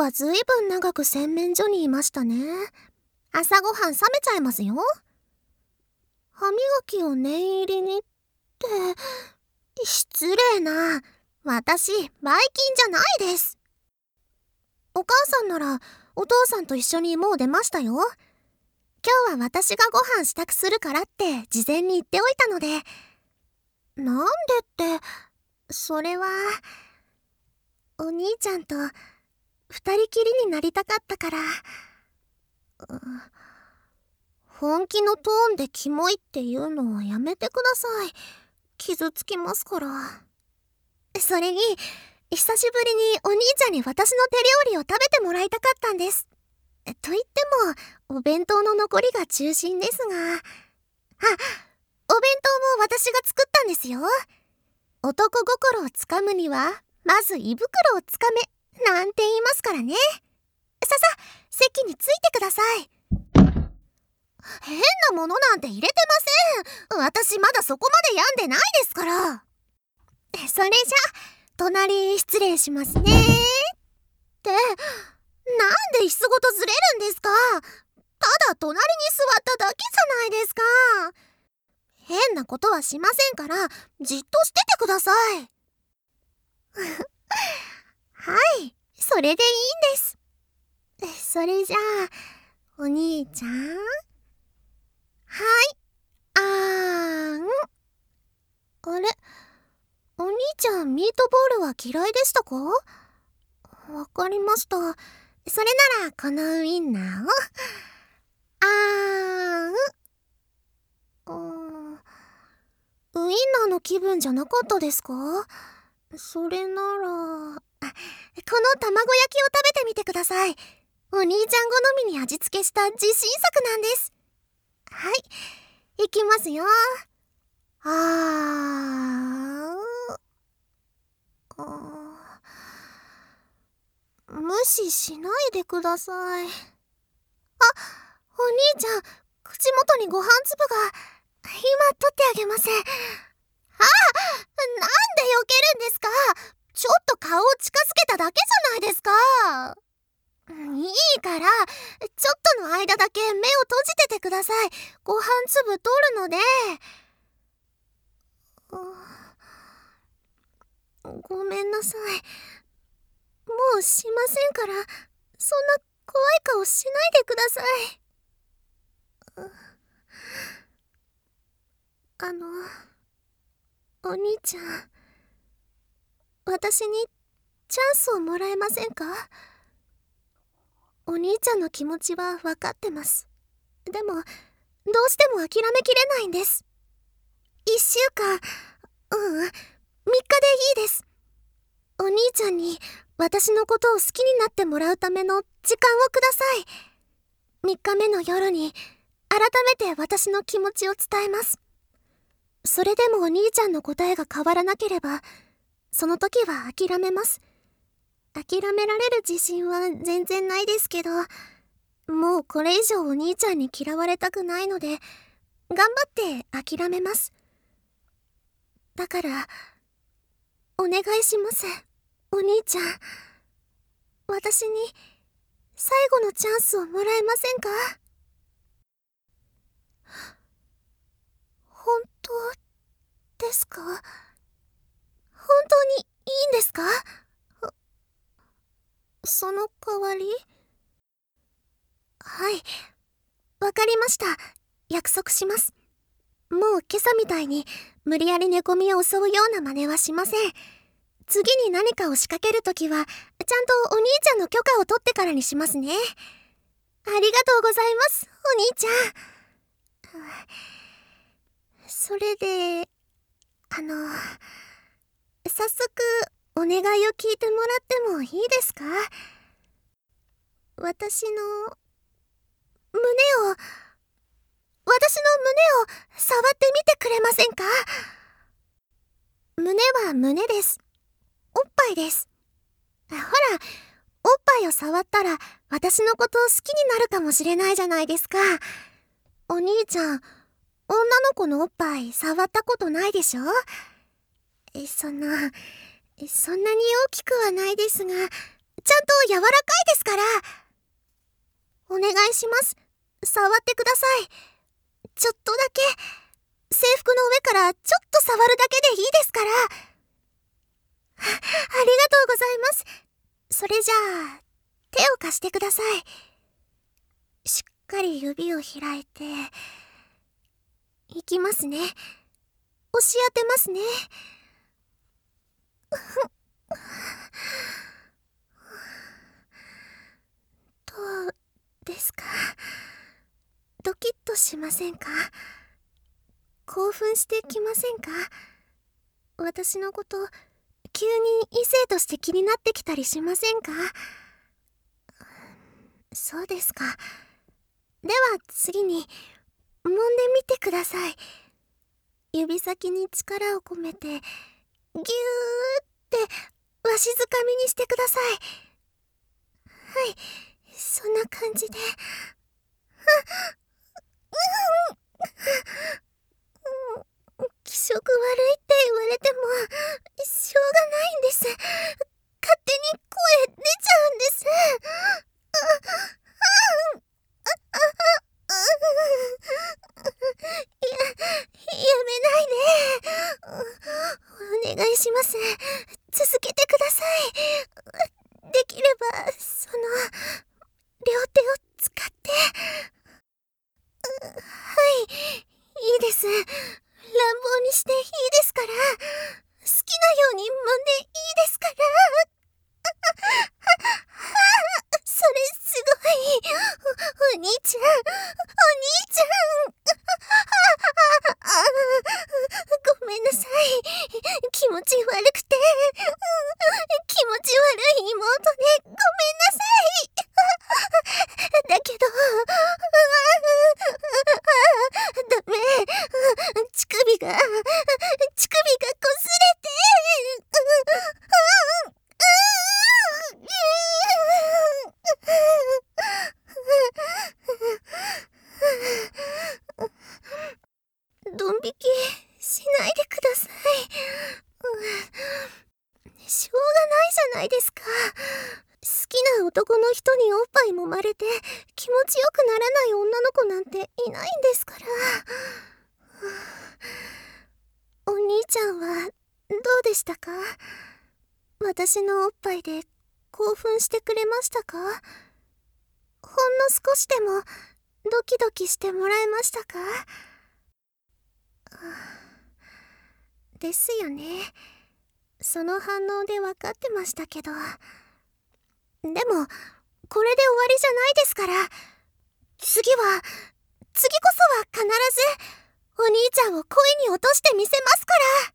はずいぶん長く洗面所にいましたね。朝ごはん冷めちゃいますよ。歯磨きを念入りにって、失礼な。私、ばい菌じゃないです。お母さんなら、お父さんと一緒にもう出ましたよ。今日は私がご飯支度するからって事前に言っておいたので。なんでって、それは、お兄ちゃんと二人きりになりたかったから。本気のトーンでキモいっていうのをやめてください。傷つきますから。それに、久しぶりにお兄ちゃんに私の手料理を食べてもらいたかったんです。と言っても、お弁当の残りが中心ですが。お弁当も私が作ったんですよ。男心をつかむには、まず胃袋をつかめ、なんて言いますからね。席についてください。変なものなんて入れてません。私まだそこまで病んでないですから。それじゃ、隣失礼しますね。って、なんで椅子ごとずれるんですか？ただ隣に座っただけじゃないですか。変なことはしませんから、じっとしててください。はい、それでいいんです。それじゃあ、お兄ちゃん。はい、あーん。あれ、お兄ちゃんミートボールは嫌いでしたか？わかりました。それならこのウインナーを。あーん。ウインナーの気分じゃなかったですか？それなら、この卵焼きを食べてみてください。お兄ちゃん好みに味付けした自信作なんです。はい、いきますよ。無視しないでください。お兄ちゃん、口元にご飯粒が。今取ってあげます。なんで避けるんですか？ちょっと顔を近づけただけじゃないですか。いいから、ちょっとの間だけ目を閉じててください。ご飯粒取るので。ごめんなさい。もうしませんから、そんな怖い顔しないでください。お兄ちゃん、私にチャンスをもらえませんか？お兄ちゃんの気持ちは分かってます。でも、どうしても諦めきれないんです。1週間、3日でいいです。お兄ちゃんに私のことを好きになってもらうための時間をください。3日目の夜に改めて私の気持ちを伝えます。それでもお兄ちゃんの答えが変わらなければ、その時は諦めます。諦められる自信は全然ないですけど、もうこれ以上お兄ちゃんに嫌われたくないので、頑張って諦めます。だから、お願いします、お兄ちゃん。私に最後のチャンスをもらえませんか？本当ですか？本当にいいんですか？その代わり？はい、わかりました。約束します。もう今朝みたいに無理やり寝込みを襲うような真似はしません。次に何かを仕掛けるときは、ちゃんとお兄ちゃんの許可を取ってからにしますね。ありがとうございます、お兄ちゃん。それで、早速お願いを聞いてもらってもいいですか？私の胸を触ってみてくれませんか？胸は胸です。おっぱいです。ほら、おっぱいを触ったら私のこと好きになるかもしれないじゃないですか。お兄ちゃん、女の子のおっぱい触ったことないでしょ？そんなに大きくはないですが、 ちゃんと柔らかいですから。お願いします。触ってください。ちょっとだけ。制服の上からちょっと触るだけでいいですから。ありがとうございます。それじゃあ、手を貸してください。しっかり指を開いて、いきますね。押し当てますね。どうですか？ドキッとしませんか？興奮してきませんか？私のこと急に異性として気になってきたりしませんか？そうですか。では次に揉んでみてください。指先に力を込めてギューってわしづかみにしてください。はい、そんな感じで。気色悪いって言われてもしょうがないんです。勝手に声出ちゃうんです。やめないで。お願いします。続けてください。できれば両手を使って。はい、いいです。乱暴にしていいですから。好きなように揉んでいいですから。それすごい。お兄ちゃん、お兄ちゃん。ごめんなさい。気持ち悪くて。気持ち悪い妹でごめんなさい。だけど、ダメ。乳首がこすれて。ドン引きしないでください。しょうがないじゃないですか。好きな男の人におっぱい揉まれて気持ちよくならない女の子なんていないんですから。お兄ちゃんはどうでしたか？私のおっぱいで興奮してくれましたか？ほんの少しでもドキドキしてもらえましたか？ですよね。その反応で分かってましたけど。でも、これで終わりじゃないですから。次こそは必ず、お兄ちゃんを恋に落としてみせますから。